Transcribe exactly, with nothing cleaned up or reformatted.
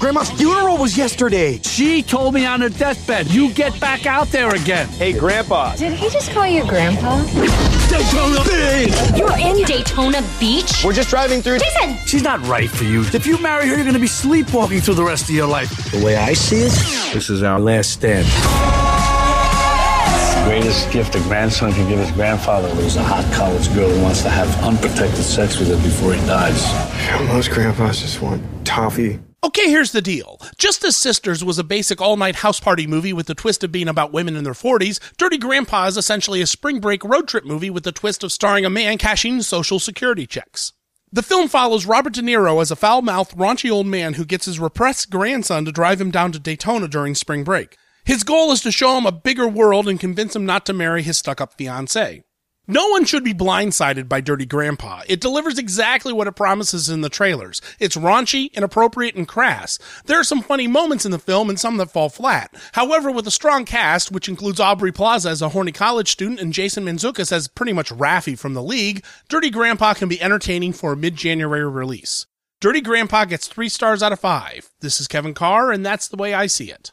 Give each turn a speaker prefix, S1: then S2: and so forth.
S1: Grandma's funeral was yesterday.
S2: She told me on her deathbed, you get back out there again.
S1: Hey, Grandpa.
S3: Did he just call you Grandpa?
S2: Daytona Beach!
S4: You're in Daytona Beach?
S1: We're just driving through.
S4: Jason!
S2: She's not right for you. If you marry her, you're going to be sleepwalking through the rest of your life. The way I see it, this is our last stand.
S5: The greatest gift a grandson can give his grandfather is a hot college girl who wants to have unprotected sex with him before he dies.
S1: Most grandpas just want toffee.
S6: Okay, here's the deal. Just as Sisters was a basic all-night house party movie with the twist of being about women in their forties, Dirty Grandpa is essentially a spring break road trip movie with the twist of starring a man cashing social security checks. The film follows Robert De Niro as a foul-mouthed, raunchy old man who gets his repressed grandson to drive him down to Daytona during spring break. His goal is to show him a bigger world and convince him not to marry his stuck-up fiancée. No one should be blindsided by Dirty Grandpa. It delivers exactly what it promises in the trailers. It's raunchy, inappropriate, and crass. There are some funny moments in the film and some that fall flat. However, with a strong cast, which includes Aubrey Plaza as a horny college student and Jason Mantzoukas as pretty much Raffi from The League, Dirty Grandpa can be entertaining for a mid-January release. Dirty Grandpa gets three stars out of five. This is Kevin Carr, and that's the way I see it.